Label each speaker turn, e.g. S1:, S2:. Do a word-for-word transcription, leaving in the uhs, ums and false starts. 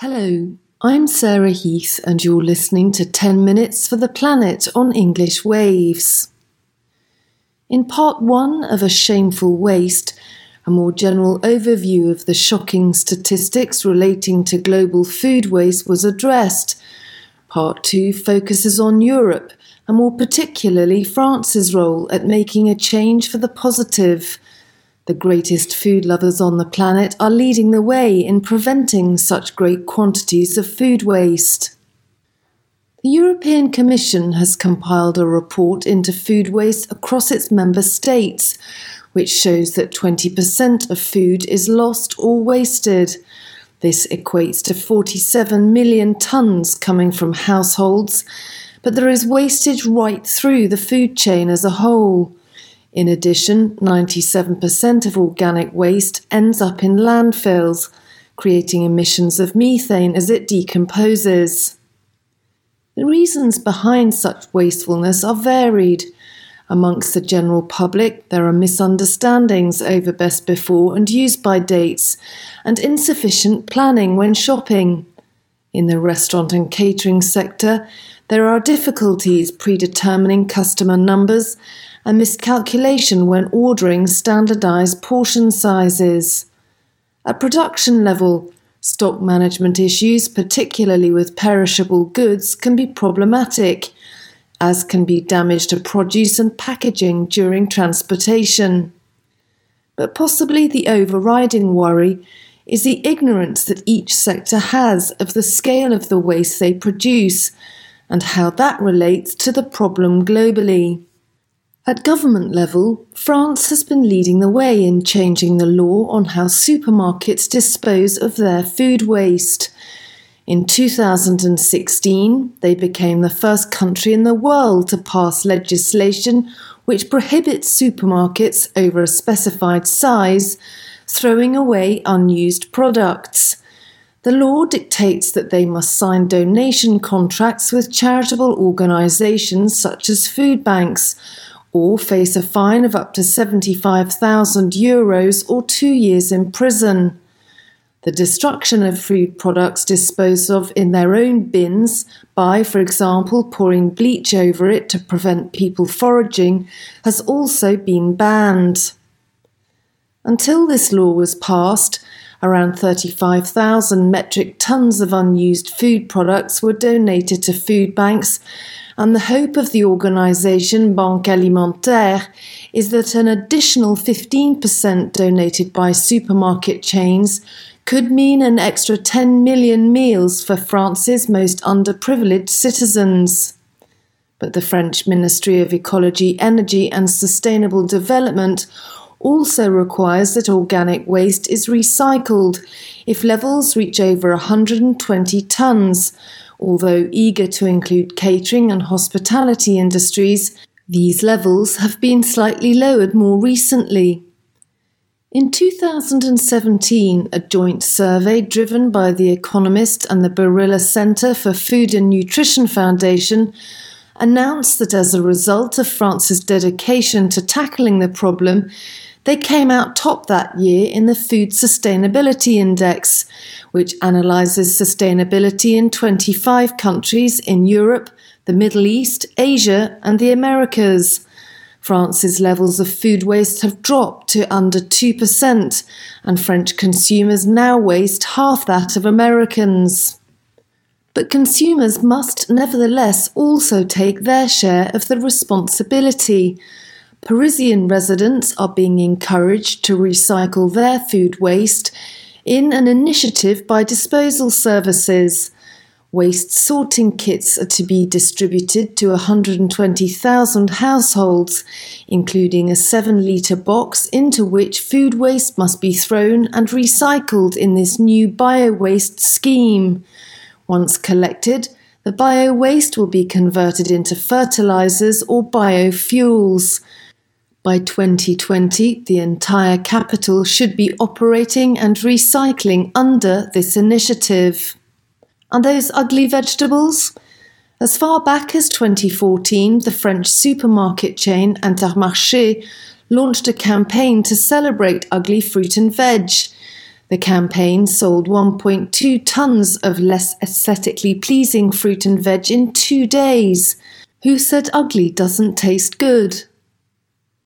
S1: Hello, I'm Sarah Heath and you're listening to ten minutes for the Planet on English Waves. In part one of A Shameful Waste, a more general overview of the shocking statistics relating to global food waste was addressed. Part two focuses on Europe, and more particularly France's role at making a change for the positive. The greatest food lovers on the planet are leading the way in preventing such great quantities of food waste. The European Commission has compiled a report into food waste across its member states, which shows that twenty percent of food is lost or wasted. This equates to forty-seven million tonnes coming from households, but there is wastage right through the food chain as a whole. In addition, ninety-seven percent of organic waste ends up in landfills, creating emissions of methane as it decomposes. The reasons behind such wastefulness are varied. Amongst the general public, there are misunderstandings over best before and use by dates, and insufficient planning when shopping. In the restaurant and catering sector, there are difficulties predetermining customer numbers and miscalculation when ordering standardised portion sizes. At production level, stock management issues, particularly with perishable goods, can be problematic, as can be damage to produce and packaging during transportation. But possibly the overriding worry is the ignorance that each sector has of the scale of the waste they produce and how that relates to the problem globally. At government level, France has been leading the way in changing the law on how supermarkets dispose of their food waste. In two thousand sixteen, they became the first country in the world to pass legislation which prohibits supermarkets over a specified size throwing away unused products. The law dictates that they must sign donation contracts with charitable organisations such as food banks, or face a fine of up to seventy-five thousand euros or two years in prison. The destruction of food products disposed of in their own bins by, for example, pouring bleach over it to prevent people foraging, has also been banned. Until this law was passed, around thirty-five thousand metric tonnes of unused food products were donated to food banks, and the hope of the organisation Banque Alimentaire is that an additional fifteen percent donated by supermarket chains could mean an extra ten million meals for France's most underprivileged citizens. But the French Ministry of Ecology, Energy and Sustainable Development also requires that organic waste is recycled if levels reach over one hundred twenty tonnes. Although eager to include catering and hospitality industries, these levels have been slightly lowered more recently. In two thousand seventeen, a joint survey driven by The Economist and the Barilla Centre for Food and Nutrition Foundation announced that as a result of France's dedication to tackling the problem, they came out top that year in the Food Sustainability Index, which analyses sustainability in twenty-five countries in Europe, the Middle East, Asia and the Americas. France's levels of food waste have dropped to under two percent, and French consumers now waste half that of Americans. But consumers must nevertheless also take their share of the responsibility. Parisian residents are being encouraged to recycle their food waste in an initiative by disposal services. Waste sorting kits are to be distributed to one hundred twenty thousand households, including a seven litre box into which food waste must be thrown and recycled in this new bio-waste scheme. Once collected, the bio-waste will be converted into fertilisers or biofuels. By twenty twenty, the entire capital should be operating and recycling under this initiative. And those ugly vegetables? As far back as twenty fourteen, the French supermarket chain Intermarché launched a campaign to celebrate ugly fruit and veg. The campaign sold one point two tons of less aesthetically pleasing fruit and veg in two days. Who said ugly doesn't taste good?